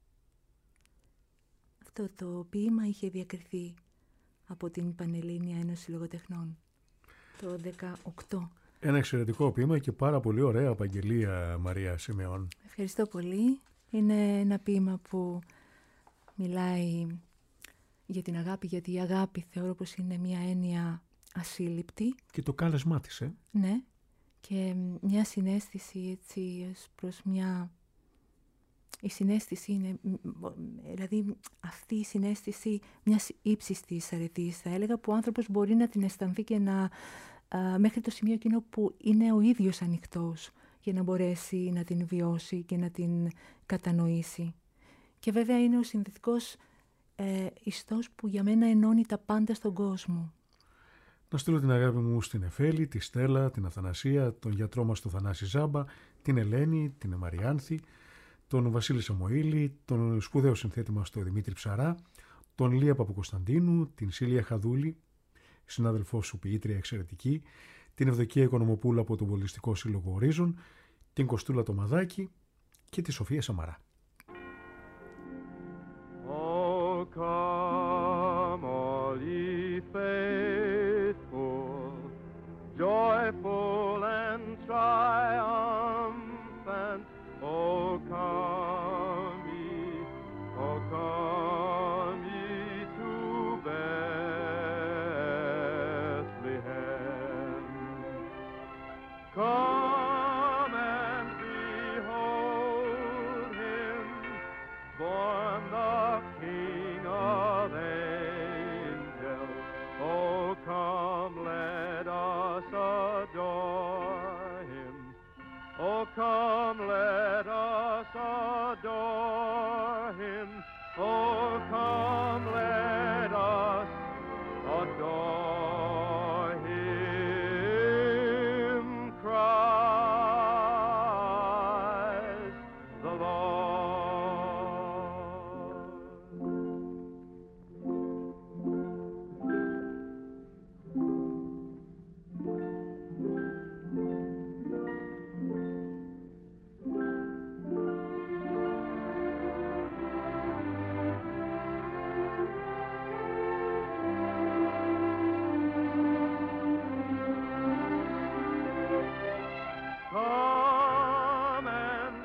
Αυτό το ποίημα είχε διακριθεί από την Πανελλήνια Ένωση Λογοτεχνών το δεκαοκτώ. Ένα εξαιρετικό ποίημα και πάρα πολύ ωραία απαγγελία, Μαρία Σιμεών. Ευχαριστώ πολύ. Είναι ένα ποίημα που μιλάει για την αγάπη, γιατί η αγάπη θεωρώ πως είναι μια έννοια ασύλληπτη. Και το κάλεσμά της, ε. Ναι. και μια συναίσθηση έτσι προς μια... Η συναίσθηση είναι, δηλαδή αυτή η συναίσθηση μιας ύψιστης αρετής, θα έλεγα, που ο άνθρωπος μπορεί να την αισθανθεί και να, α, μέχρι το σημείο εκείνο που είναι ο ίδιος ανοιχτός για να μπορέσει να την βιώσει και να την κατανοήσει. Και βέβαια είναι ο συνδετικός ε, ιστός που για μένα ενώνει τα πάντα στον κόσμο. Να στείλω την αγάπη μου στην Εφέλη, τη Στέλλα, την Αθανασία, τον γιατρό μας τον Θανάση Ζάμπα, την Ελένη, την Μαριάνθη, τον Βασίλη Σαμοήλη, τον σπουδαίο συνθέτη μας τον Δημήτρη Ψαρά, τον Λία Παπακοσταντίνου, την Σίλια Χαδούλη, συνάδελφός σου ποιήτρια εξαιρετική, την Ευδοκία Οικονομοπούλα από τον Πολιτιστικό Σύλλογο Ορίζων, την Κωστούλα Τομαδάκη και τη Σοφία Σαμαρά. Oh, come all ye faithful, joyful and triumphant. Oh, come ye, oh, come ye to Bethlehem. Come and behold him, born the King of angels. Oh, come, let us adore him. Oh, come, let us adore him. Oh, come, let us adore him. Christ the Lord. Come and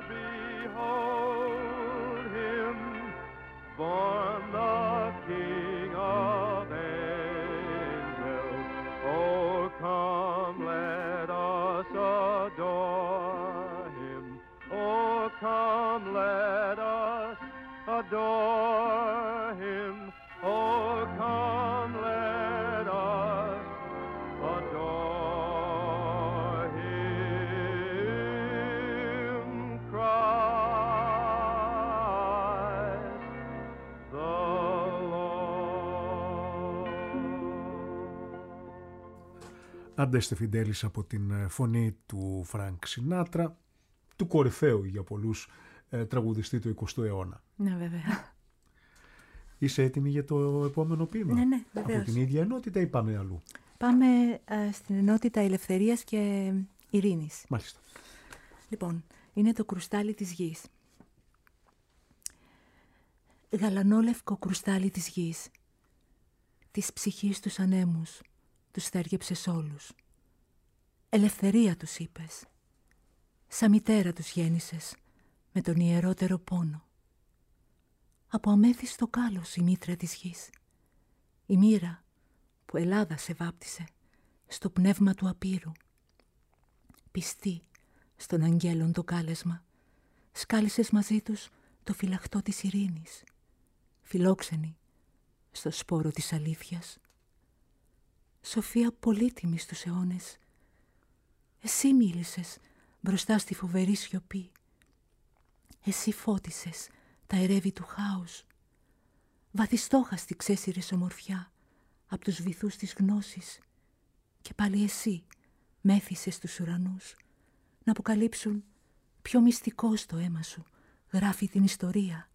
behold him, born the King of angels. Oh, come, let us adore him. Oh, come, let us adore him. Oh, come, let us adore him. Christ the Lord. Αντέστε Φιντέλης από την φωνή του Φρανκ Σινάτρα, του κορυφαίου για πολλούς ε, τραγουδιστή του εικοστού αιώνα. Ναι, βέβαια. Είσαι έτοιμη για το επόμενο ποίημα? Ναι, ναι, βεβαίως. Από την ίδια ενότητα ή πάμε αλλού? Πάμε ε, στην ενότητα ελευθερίας και ειρήνης. Μάλιστα. Λοιπόν, είναι το κρουστάλι της γης. Γαλανόλευκο κρουστάλι της γης, της ψυχής τους ανέμους, τους θέργεψες όλους. Ελευθερία τους είπες. Σαν μητέρα τους γέννησες, με τον ιερότερο πόνο. Από αμέθιστο κάλος η μήτρα της γης. Η μοίρα που Ελλάδα σε βάπτισε, στο πνεύμα του απείρου. Πιστή στον αγγέλων το κάλεσμα, σκάλισες μαζί τους το φυλαχτό της ειρήνης. Φιλόξενη στο σπόρο της αλήθειας. Σοφία πολύτιμη στους αιώνες, εσύ μίλησες μπροστά στη φοβερή σιωπή. Εσύ φώτισες τα ερεύη του χάους. Βαθιστόχαστη ξέσυρες ομορφιά απ' τους βυθούς της γνώσης. Και πάλι εσύ μέθησες τους ουρανούς να αποκαλύψουν πιο μυστικό στο αίμα σου γράφει την ιστορία.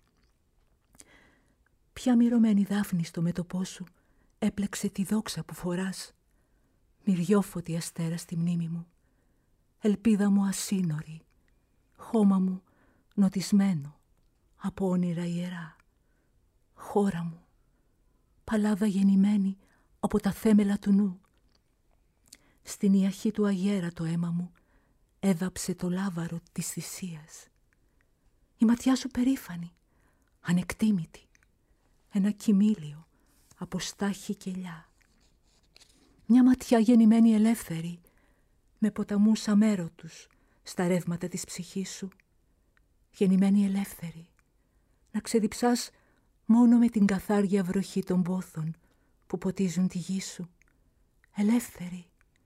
Ποια μυρωμένη δάφνη στο μέτωπό σου έπλεξε τη δόξα που φοράς. Μυριόφωτη αστέρα στη μνήμη μου, ελπίδα μου ασύνορη, χώμα μου νοτισμένο από όνειρα ιερά. Χώρα μου, παλάδα γεννημένη από τα θέμελα του νου. Στην ιαχή του αγέρα το αίμα μου έδαψε το λάβαρο της θυσίας. Η ματιά σου περήφανη, ανεκτήμητη, ένα κοιμήλιο από στάχη κελιά. Μια ματιά γεννημένη ελεύθερη, με ποταμούς αμέρωτους στα ρεύματα της ψυχής σου, γεννημένη ελεύθερη, να ξεδιψάς μόνο με την καθάρια βροχή των πόθων που ποτίζουν τη γη σου, ελεύθερη.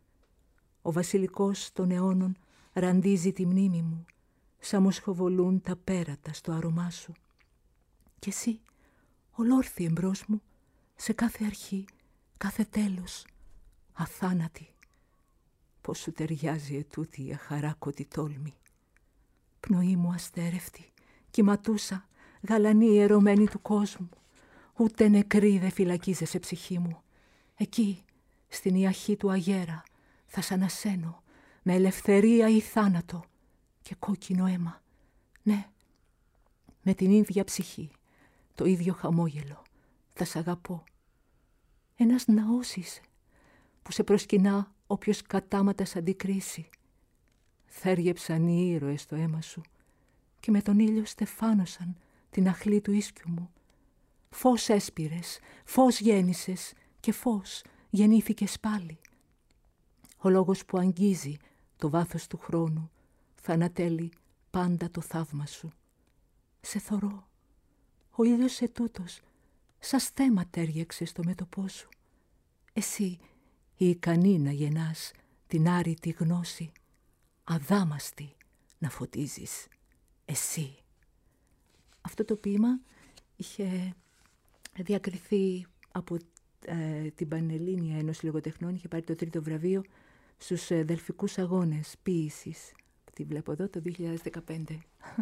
Ο βασιλικός των αιώνων ραντίζει τη μνήμη μου, σαν μοσχοβολούν τα πέρατα στο άρωμά σου. Κι εσύ, ολόρθη εμπρός μου, σε κάθε αρχή, κάθε τέλος, αθάνατη. Πώς σου ταιριάζει ετούτη η αχαράκωτη τόλμη. Πνοή μου αστέρευτη, κυματούσα, γαλανή ιερωμένη του κόσμου. Ούτε νεκρή δε φυλακίζεσαι ψυχή μου. Εκεί, στην ιαχή του αγέρα, θα σ' ανασένω, με ελευθερία ή θάνατο και κόκκινο αίμα. Ναι, με την ίδια ψυχή, το ίδιο χαμόγελο, θα σ' αγαπώ. Ένας ναός είσαι, που σε προσκυνά όποιος κατάματα σ' αντικρίσει. Θέριεψαν οι ήρωες στο αίμα σου και με τον ήλιο στεφάνωσαν την αχλή του ίσκιου μου. Φως έσπηρες, φως γέννησες και φως γεννήθηκες πάλι. Ο λόγος που αγγίζει το βάθος του χρόνου θα ανατέλει πάντα το θαύμα σου. Σε θωρώ, ο ήλιος ετούτος σαν στέμα τέριαξε στο μέτωπό σου. Εσύ η ικανή να γεννάς την άρρητη γνώση, αδάμαστη να φωτίζεις εσύ. Αυτό το ποίημα είχε διακριθεί από ε, την Πανελλήνια Ένωση Λογοτεχνών, είχε πάρει το τρίτο βραβείο στους ε, Δελφικούς Αγώνες Ποίησης. Τη βλέπω εδώ το δύο χιλιάδες δεκαπέντε.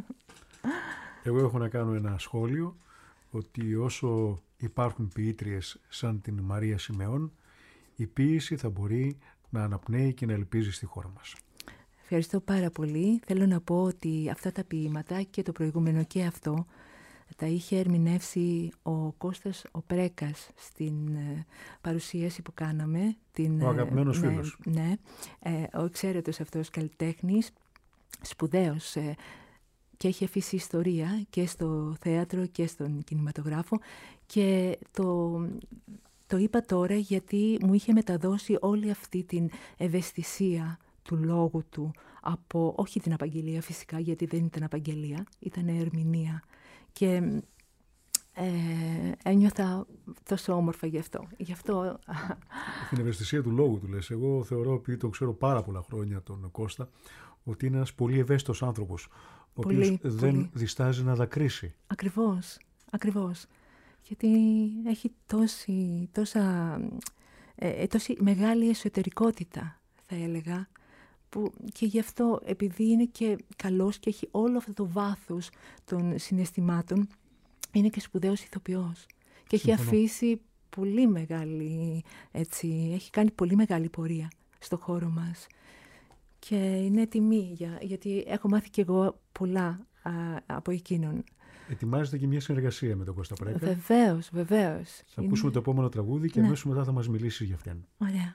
Εγώ έχω να κάνω ένα σχόλιο ότι όσο υπάρχουν ποιήτριες σαν την Μαρία Σιμεών, η ποίηση θα μπορεί να αναπνέει και να ελπίζει στη χώρα μας. Ευχαριστώ πάρα πολύ. Θέλω να πω ότι αυτά τα ποίηματα και το προηγούμενο και αυτό τα είχε ερμηνεύσει ο Κώστας ο Πρέκας στην ε, παρουσίαση που κάναμε. Την, ο αγαπημένος ε, φίλος. Ναι, ναι ε, ο εξαίρετος αυτός καλλιτέχνης, σπουδαίος ε, και έχει αφήσει ιστορία και στο θέατρο και στον κινηματογράφο και το... Το είπα τώρα γιατί μου είχε μεταδώσει όλη αυτή την ευαισθησία του λόγου του από, όχι την απαγγελία φυσικά, γιατί δεν ήταν απαγγελία, ήταν ερμηνεία. Και ε, ένιωθα τόσο όμορφα γι' αυτό. Γι' αυτό... Την ευαισθησία του λόγου του λες. Εγώ θεωρώ, επειδή τον ξέρω πάρα πολλά χρόνια τον Κώστα, ότι είναι ένας πολύ ευαίσθητος άνθρωπος, ο πολύ, οποίος πολύ. δεν διστάζει να δακρύσει. Ακριβώς, ακριβώς. Γιατί έχει τόση, τόσα, ε, τόση μεγάλη εσωτερικότητα, θα έλεγα, που και γι' αυτό, επειδή είναι και καλός και έχει όλο αυτό το βάθος των συναισθημάτων, είναι και σπουδαίος ηθοποιός. Και έχει αφήσει πολύ μεγάλη, έτσι, έχει κάνει πολύ μεγάλη πορεία στο χώρο μας. Και είναι τιμή, για, γιατί έχω μάθει κι εγώ πολλά α, από εκείνον. Ετοιμάζεται και μια συνεργασία με τον Κώστα Πρέκα. Βεβαίως, βεβαίως. Θα είναι... ακούσουμε το επόμενο τραγούδι και ναι. αμέσως μετά θα μας μιλήσεις για αυτήν. Ωραία.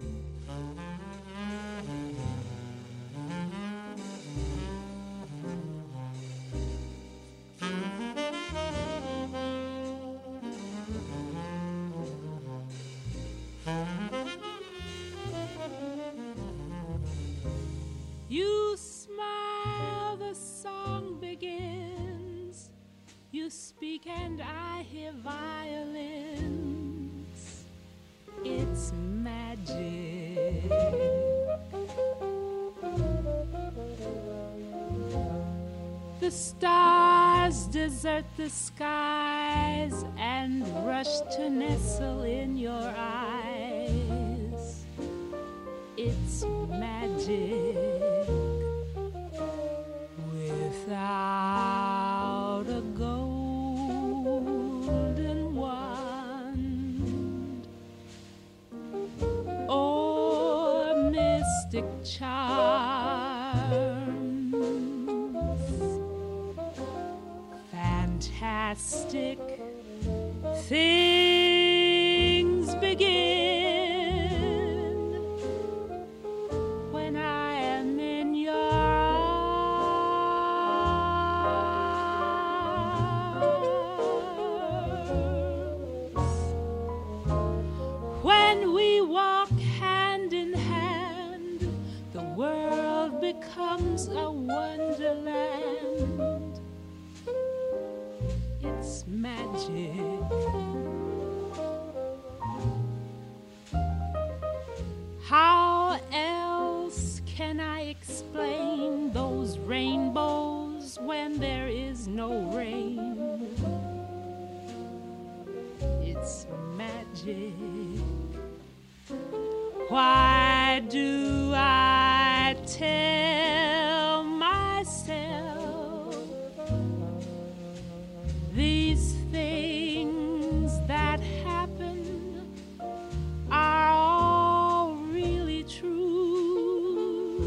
You smile, the song begins. You speak and I hear violins. It's magic. The stars desert the skies and rush to nestle in your eyes. It's magic without a golden wand or mystic charms. Fantastic things begin when I am in your arms. When we walk hand in hand, the when there is no rain. It's magic. Why do I tell myself these things that happen are all really true?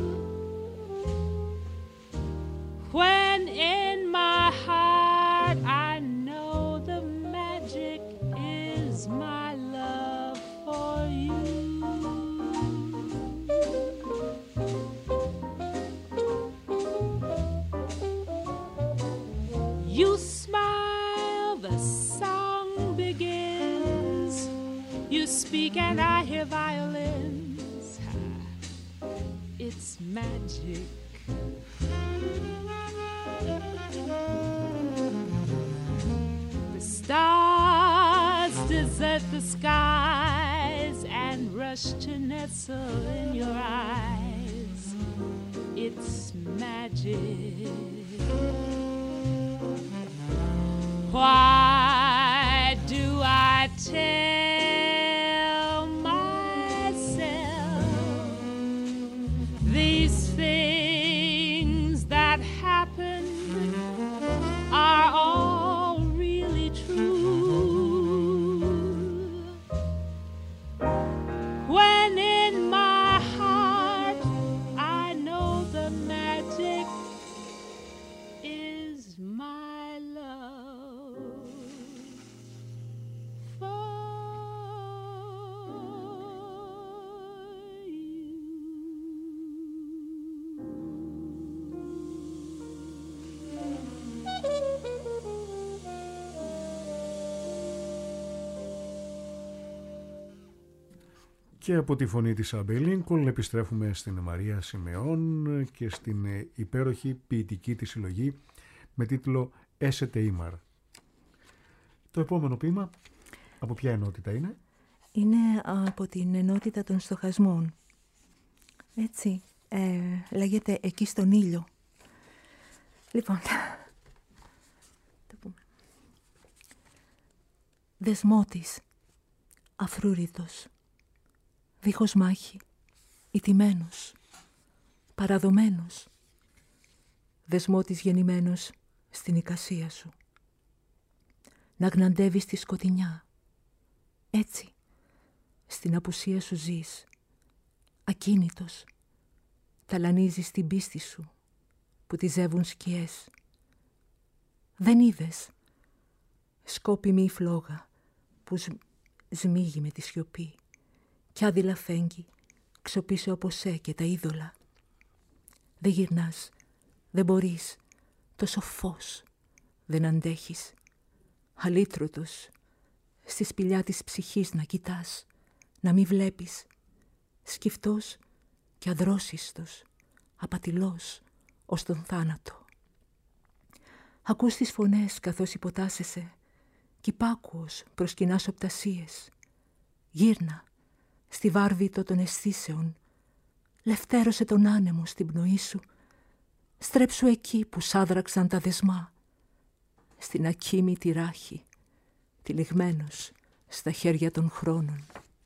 When in my heart I know the magic is my love for you. You smile, the song begins. You speak and I hear violins. It's magic. The stars desert the skies and rush to nestle in your eyes. It's magic. Why do I tell myself these things that happen are all really true? When in my heart I know the magic is my love for Και από τη φωνή της Άμπε Λίνκολν επιστρέφουμε στην Μαρία Σιμεών και στην υπέροχη ποιητική της συλλογή με τίτλο «Έσετε Ήμαρ». Το επόμενο ποίημα από ποια ενότητα είναι? Είναι από την ενότητα των στοχασμών. Έτσι, ε, λέγεται «Εκεί στον ήλιο». Λοιπόν, το πούμε. Δεσμότης, αφρούρητος, δίχως μάχη, ηττημένος, παραδομένος, δεσμότης γεννημένος στην εικασία σου. Να γναντεύεις τη σκοτεινιά, έτσι, στην απουσία σου ζεις, ακίνητος, ταλανίζεις την πίστη σου, που τη ζεύουν σκιές. Δεν είδες, σκόπιμη η φλόγα, που σ, σμίγει με τη σιωπή, κι άδειλα φέγγει, ξοπίσω από σέ και τα είδωλα. Δεν γυρνάς, δεν μπορείς, τόσο φως δεν αντέχεις. Αλήτρωτος, στη σπηλιά της ψυχής να κοιτάς, να μη βλέπεις. Σκυφτός και αδρόσιστος, απατηλός ως τον θάνατο. Ακούς τις φωνές καθώς υποτάσσεσαι, κι υπάκουος προσκυνάς οπτασίες. Γύρνα, στη βάρβητο των αισθήσεων, λευτέρωσε τον άνεμο στην πνοή σου, στρέψου εκεί που σάδραξαν τα δεσμά, στην ακίμητη ράχη, τυλιγμένος στα χέρια των χρόνων.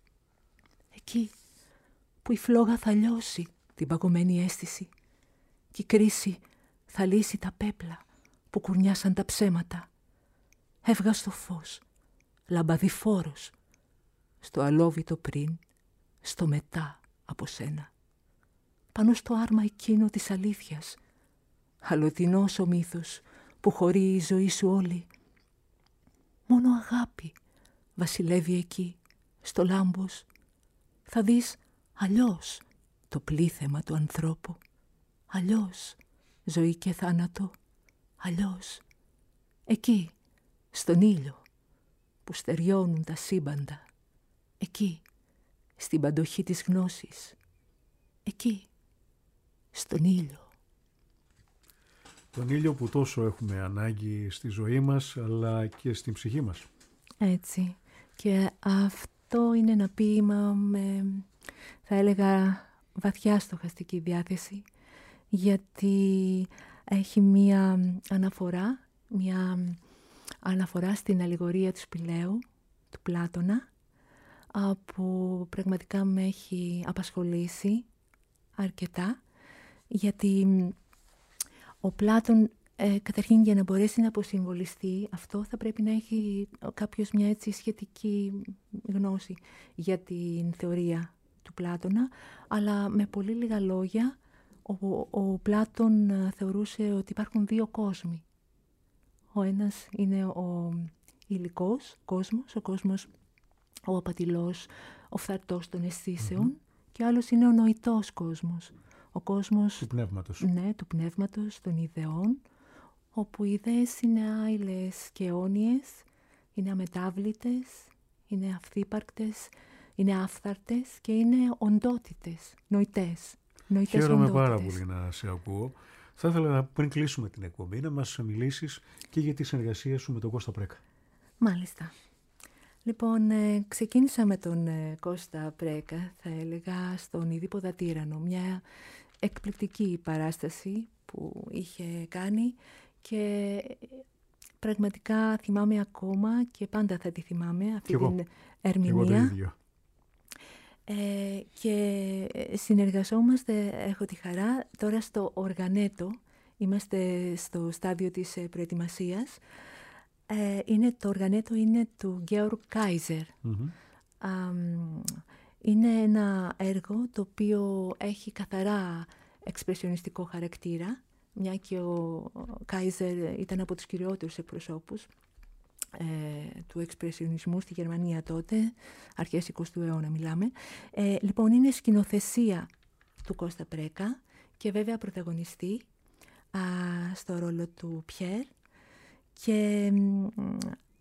Εκεί που η φλόγα θα λιώσει την παγωμένη αίσθηση και η κρίση θα λύσει τα πέπλα που κουρνιάσαν τα ψέματα. Έβγα στο φως, λαμπαδιφόρος, στο αλόβητο πριν, στο μετά από σένα. Πάνω στο άρμα εκείνο της αλήθειας, αλωτινός ο μύθος που χωρεί η ζωή σου όλη. Μόνο αγάπη βασιλεύει εκεί, στο λάμπος. Θα δεις αλλιώς το πλήθεμα του ανθρώπου, αλλιώς ζωή και θάνατο, αλλιώς εκεί, στον ήλιο που στεριώνουν τα σύμπαντα, εκεί, στην παντοχή της γνώσης, εκεί, στον ήλιο. Τον ήλιο που τόσο έχουμε ανάγκη στη ζωή μας, αλλά και στην ψυχή μας. Έτσι. Και αυτό είναι ένα ποίημα με, θα έλεγα, βαθιά στοχαστική διάθεση, γιατί έχει μία αναφορά, μία αναφορά στην αλληγορία του Σπηλαίου, του Πλάτωνα, που πραγματικά με έχει απασχολήσει αρκετά, γιατί ο Πλάτων, ε, καταρχήν για να μπορέσει να αποσυμβολιστεί αυτό, θα πρέπει να έχει κάποιος μια έτσι σχετική γνώση για την θεωρία του Πλάτωνα, αλλά με πολύ λίγα λόγια ο, ο Πλάτων θεωρούσε ότι υπάρχουν δύο κόσμοι. Ο ένας είναι ο υλικός κόσμος, ο κόσμος ο απατηλός, ο φθαρτός των αισθήσεων, mm-hmm. και ο άλλος είναι ο νοητός κόσμος. Ο κόσμος του πνεύματος. Ναι, του πνεύματος, των ιδεών, όπου οι ιδέες είναι άειλες και αιώνιες, είναι αμετάβλητες, είναι αυθύπαρκτες, είναι άφθαρτες και είναι οντότητες, νοητές. νοητές Χαίρομαι οντότητες. πάρα πολύ να σε ακούω. Θα ήθελα να, πριν κλείσουμε την εκπομπή, να μας μιλήσεις και για τη συνεργασία σου με τον Κώστα Πρέκα. Μάλιστα. Λοιπόν, ε, ξεκίνησα με τον ε, Κώστα Πρέκα, θα έλεγα, στον Ιδίποδα Τύραννο, μια εκπληκτική παράσταση που είχε κάνει και πραγματικά θυμάμαι ακόμα και πάντα θα τη θυμάμαι αυτή και την εγώ. ερμηνεία. Και εγώ το ίδιο. Ε, και συνεργαζόμαστε, έχω τη χαρά, τώρα στο Οργανέτο, είμαστε στο στάδιο της προετοιμασίας. Ε, είναι, το Οργανέτο είναι του Γκέοργκ Κάιζερ. Mm-hmm. Α, είναι ένα έργο το οποίο έχει καθαρά εξπρεσιονιστικό χαρακτήρα, μια και ο Κάιζερ ήταν από τους κυριότερους εκπροσώπους ε, του εξπρεσιονισμού στη Γερμανία τότε, αρχές εικοστού αιώνα μιλάμε. Ε, λοιπόν, είναι σκηνοθεσία του Κώστα Πρέκα και βέβαια πρωταγωνιστή α, στο ρόλο του Πιέρ. Και μ,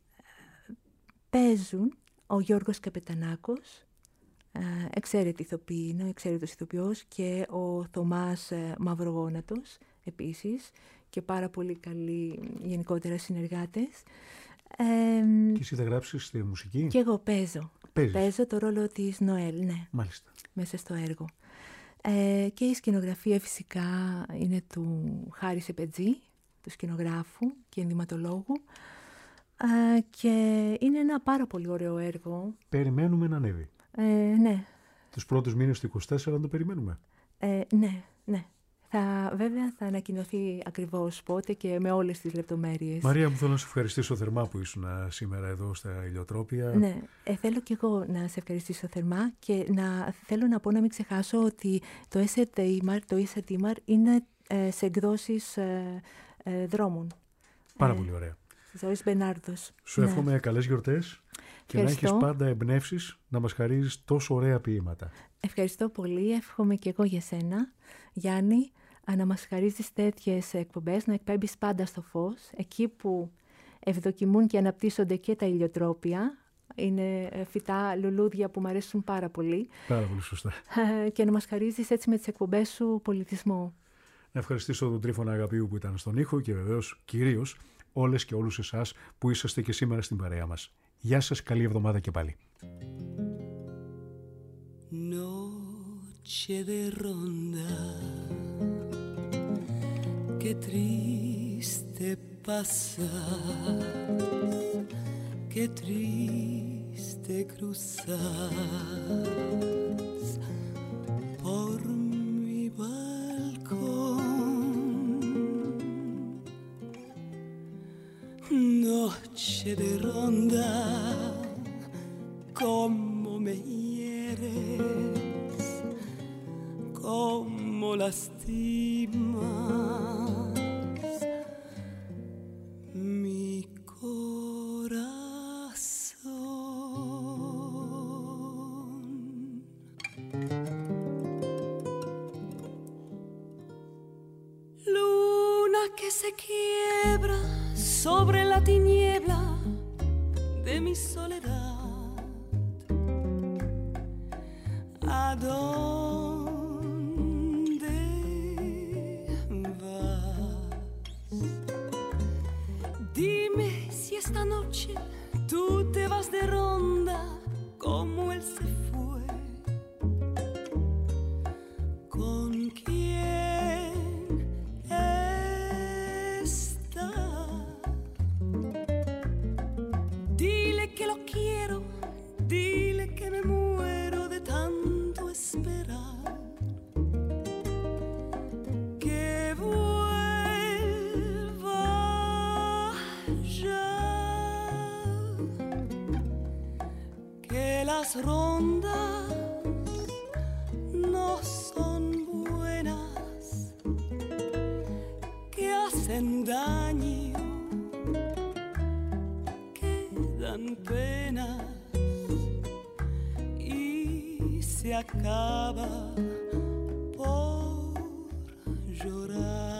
παίζουν ο Γιώργος Καπετανάκος, εξαίρετη ηθοποιή είναι, εξαίρετος ηθοποιός, και ο Θωμάς Μαυρογόνατος επίσης, και πάρα πολύ καλοί γενικότερα συνεργάτες. Και εσύ θα γράψεις τη μουσική? Και εγώ παίζω. Παίζεις. Παίζω το ρόλο της Νοέλ, ναι. Μάλιστα. Μέσα στο έργο. Ε, και η σκηνογραφία φυσικά είναι του Χάρη Σεπετζή, του σκηνογράφου και ενδυματολόγου, ε, και είναι ένα πάρα πολύ ωραίο έργο. Περιμένουμε να ανέβει. Ε, ναι. Τους πρώτους μήνες του είκοσι τέσσερα να το περιμένουμε. Ε, ναι, ναι. Θα, βέβαια θα ανακοινωθεί ακριβώς πότε και με όλες τις λεπτομέρειες. Μαρία μου, θέλω να σε ευχαριστήσω θερμά που ήσουν σήμερα εδώ στα Ηλιοτρόπια. Ναι, ε, θέλω και εγώ να σε ευχαριστήσω θερμά και να, θέλω να πω να μην ξεχάσω ότι το Εσερτήμαρ, το Εσερτήμαρ είναι ε, σε εκδόσεις ε, ε, δρόμων. Πάρα ε, πολύ ωραία. Ζωής Μπενάρδος. Σου ναι. εύχομαι καλές γιορτές και Ευχαριστώ. να έχεις πάντα εμπνεύσεις να μας χαρίζεις τόσο ωραία ποίηματα. Ευχαριστώ πολύ. Εύχομαι και εγώ για σένα, Γιάννη, να μας χαρίζεις τέτοιες εκπομπές, να εκπέμπεις πάντα στο φως, εκεί που ευδοκιμούν και αναπτύσσονται και τα ηλιοτρόπια. Είναι φυτά λουλούδια που μου αρέσουν πάρα πολύ. Πάρα πολύ σωστά. Και να μας χαρίζεις έτσι με τις εκπομπές σου πολιτισμό. Να ευχαριστήσω τον Τρίφωνα Αγαπίου που ήταν στον ήχο και βεβαίως κυρίως όλες και όλους εσάς που είσαστε και σήμερα στην παρέα μας. Γεια σας, καλή εβδομάδα και πάλι. Noche de ronda, qué triste pasar, qué triste cruzas por mi balcón. Noche de ronda, cómo me hieres, cómo lastimas mi corazón. Luna que se quiebra sobre la tiniebla de mi soledad, ¿a dónde vas? Dime si esta noche tú te vas de ronda como él se fue. ¿Con quién que las rondas no son buenas, que hacen daño, que dan pena y se acaba por llorar.